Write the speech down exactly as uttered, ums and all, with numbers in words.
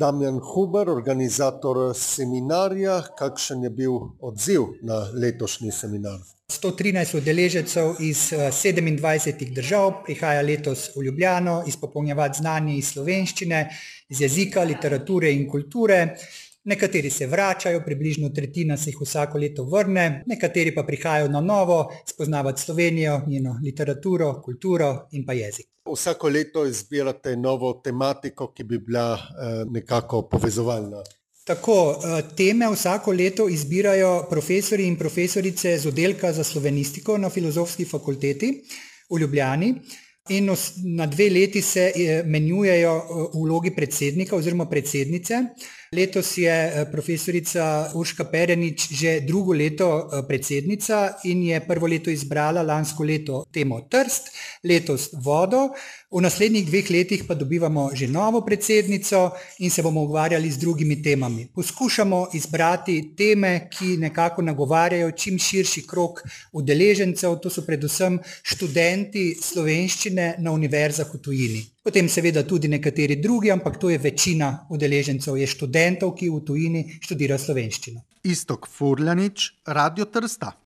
Damjan Huber, organizator seminarja. Kakšen je bil odziv na letošnji seminar? sto trinajst udeležencev iz sedemindvajsetih držav prihaja letos v Ljubljano izpopolnjevati znanje iz slovenščine, iz jezika, literature in kulture. Nekateri se vračajo, približno tretjina se jih vsako leto vrne, nekateri pa prihajajo na novo spoznavati Slovenijo, njeno literaturo, kulturo in pa jezik. Vsako leto izbirate novo tematiko, ki bi bila eh, nekako povezovalna. Tako, teme vsako leto izbirajo profesorji in profesorice z oddelka za slovenistiko na Filozofski fakulteti v Ljubljani in na dve leti se menjujejo v vlogi predsednika oziroma predsednice. Letos je profesorica Urška Perenič že drugo leto predsednica in je prvo leto izbrala lansko leto temo Trst, letos vodo. V naslednjih dveh letih pa dobivamo že novo predsednico in se bomo ukvarjali z drugimi temami. Poskušamo izbrati teme, ki nekako nagovarjajo čim širši krog udeležencev, to so predvsem študenti slovenščine na univerzah v tujini. Potem seveda tudi nekateri drugi, ampak to je večina udeležencev, je študentov, ki v tujini študirajo slovenščino. Iztok Furljanič, Radio Trsta.